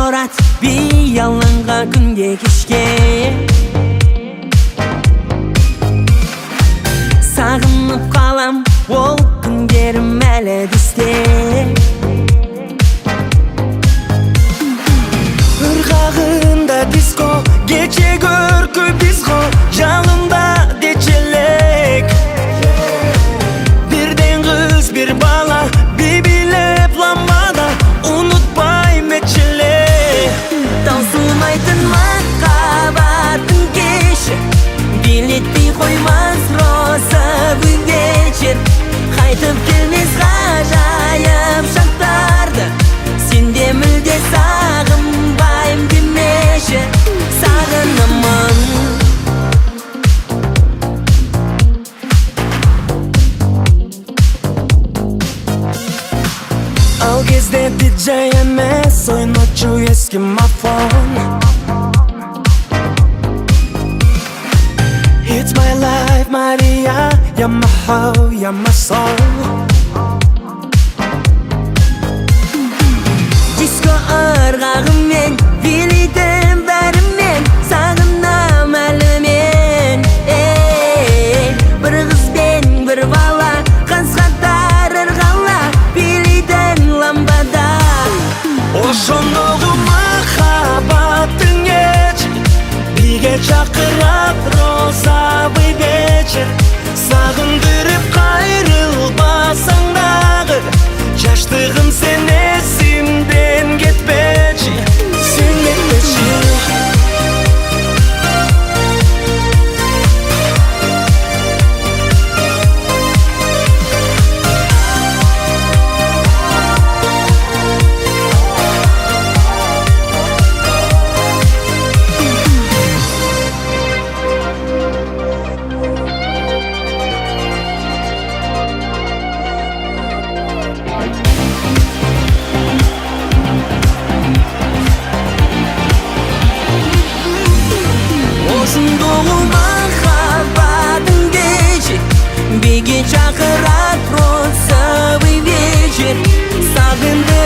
Башкарат би яланга күнге кешке. Сагынып калам ол күндерим әлі дисте. Ыргагында диско, кече көркөй бизго, жалында дечелек. Бирден кыз бир бала, бибилеп ламбада, унутпайм этчеле. Таусылмайтын махаббаттын кеши, билетпей коймас розовый вечер. Кайтып келмес гажайып шактарды, сенде мүлде сагынбайм демеши. Сагынамын. Ал кезде диджей эмес, ойночу эски мафон. It's my life, Maria, you're my hoe, you're my soul. Disco ыргагымен, билейтем бәрімен, сагынам әлі мен. Бір кыз бен бір бала, кызгаттар ыргала, билейтен ламбада. Ошондогу махаббаттың эч, биге чакырат розовый вечер. Сагындырып кайрылбасаң дагы, жаштыгым сен эсимден кетпечи, сен кетпечи. Ошондогу махаббаттын кечи, биге чакырат розовый вечер. Сагындырып